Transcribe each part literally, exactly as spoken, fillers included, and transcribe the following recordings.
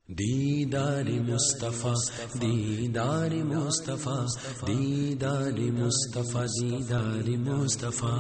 دیدار مصطفیٰ دیدار مصطفیٰ دیدار مصطفیٰ دیدار مصطفیٰ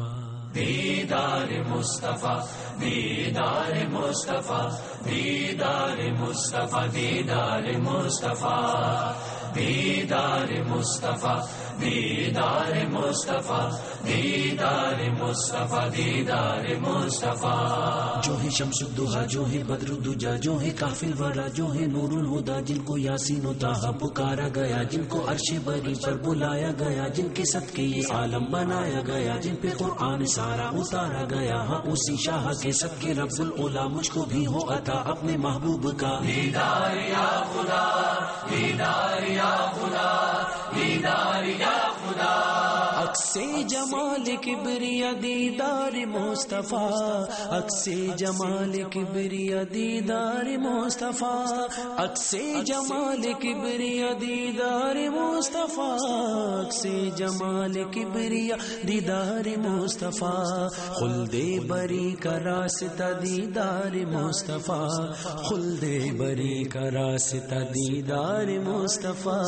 دیدار مصطفیٰ دیدار مصطفیٰ دیدار مصطفیٰ دیدار مصطفیٰ دیدار مصطفیٰ دیدار مصطفیٰ دیدار مصطفیٰ دیدار مصطفیٰ جو ہے شمس الدہا جو ہے بدر الدجا جو ہے کافل ورا جو ہے نور الہدا جن کو یاسین و طٰہٰ پکارا گیا جن کو عرش بری پر بلایا گیا جن کے صدقے یہ عالم بنایا گیا جن پہ قرآن سارا اتارا گیا ہاں اسی شاہ کے صدقے رب العلا مجھ کو بھی ہو عطا اپنے محبوب کا دیدار یا خدا دیدار یا خدا دیدار یا خدا عکس جمال کبریا دیدار مصطفیٰ عکس جمال کبریا دیدار مصطفیٰ عکس جمال کبریا دیدار مصطفیٰ عکس جمال کبریا دیدار مصطفیٰ خلد بری کا راستہ دیدار مصطفیٰ خلد بری کا راستہ دیدار مصطفیٰ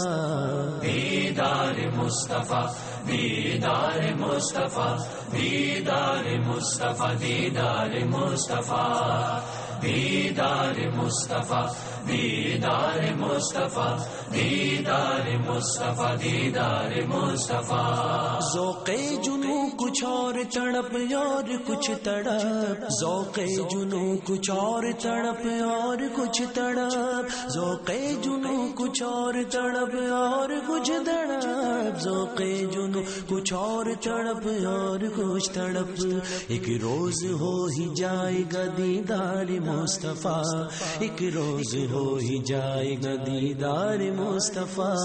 دیدار مصطفیٰ دیدار مصطفیٰ دیدار مصطفیٰ دیدار مصطفیٰ دیدار مصطفیٰ دیدار مصطفیٰ دیدار مصطفیٰ دیدار مصطفیٰ ذوق جنوں کچھ اور تڑپ اور کچھ تڑپ ذوق جنوں کچھ اور تڑپ اور کچھ تڑپ ذوق جنوں کچھ اور تڑپ اور کچھ تڑپ ذوق جنوں کچھ اور تڑپ اور کچھ تڑپ ایک روز ہو ہی جائے گا دیدار مصطفیٰ ایک روز ہو ہی جائے گا دیدار مصطفیٰ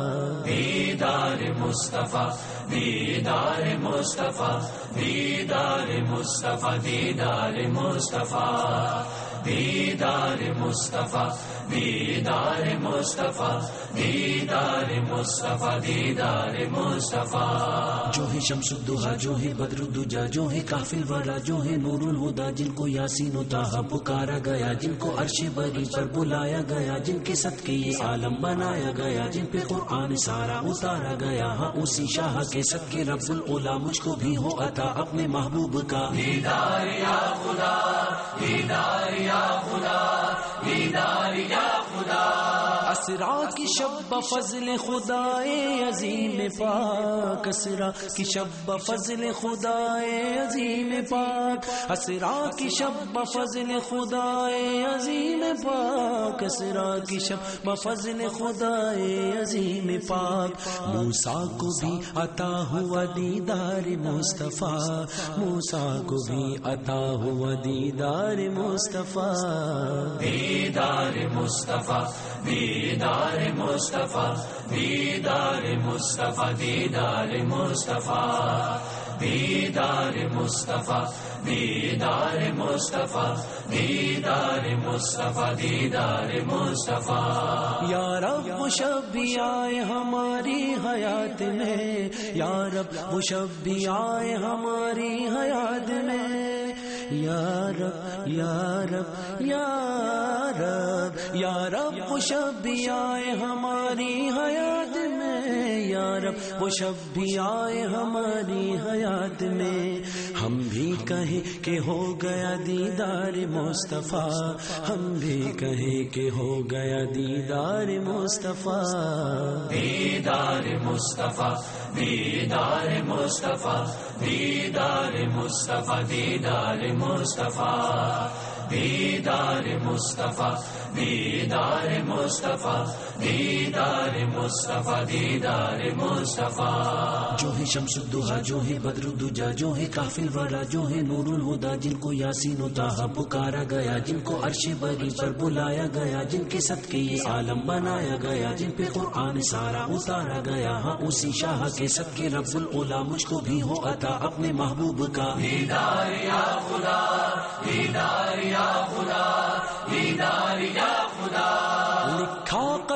دیدار مصطفیٰ دیدار مصطفیٰ دیدار مصطفیٰ دیدار مصطفیٰ دیدار مصطفیٰ دیدار مصطفیٰ دیدار مصطفیٰ دیدار مصطفیٰ جو ہے شمس الدہا جو ہے بدر الدجا جو ہے کافل ورا جو ہے نور الہدا جن کو یاسین و طٰہٰ پکارا گیا جن کو عرش بری پر بلایا گیا جن کے صدقے یہ عالم بنایا گیا جن پہ قرآن سارا اتارا گیا ہاں اسی شاہ کے صدقے رب العلا مجھ کو بھی ہو عطا اپنے محبوب کا دیدار یا خدا دیدار یا خدا دیدار یا خدا اسرا کی شب فضل خدائے عظیم پاک اسرا کی شب فضل خدائے عظیم پاک اسرا کی شب فضل خدائے عظیم پاک اسرا کی شب فضل خدائے عظیم پاک موسیٰ کو بھی عطا ہوا دیدار مصطفیٰ موسیٰ کو بھی عطا ہوا دیدار مصطفیٰ دیدار مصطفیٰ دیدار مصطفیٰ دیدار مصطفیٰ دیدار مصطفیٰ دیدار مصطفیٰ دیدار مصطفیٰ دیدار مصطفیٰ دیدار مصطفیٰ یا رب وہ شب بھی آئے ہماری حیات میں یا رب وہ شب بھی آئے ہماری حیات میں یا رب یا رب یا رب یا رب وہ شب بھی آئے ہماری حیات میں یا رب وہ شب بھی آئے ہماری حیات میں ہم بھی کہیں کہ ہو گیا دیدار مصطفیٰ ہم بھی کہیں کہ ہو گیا دیدار مصطفیٰ دیدار مصطفیٰ دیدار مصطفیٰ دیدار مصطفیٰ دیدار مصطفیٰ دیدار مصطفیٰ دیدار مصطفیٰ دیدار مصطفیٰ دیدار مصطفیٰ جو ہے شمس الدہا جو ہے بدر الدجا جو ہے کافل ورا جو ہے نور الہدا جن کو یاسین و طٰہٰ پکارا گیا جن کو عرش بری پر بلایا گیا جن کے صدقے یہ عالم بنایا گیا جن پہ قرآن سارا اتارا گیا ہاں اسی شاہ کے صدقے رب العلا مجھ کو بھی ہو عطا اپنے محبوب کا دیدار یا خدا دیدار یا خدا دیدار یا خدا لکھا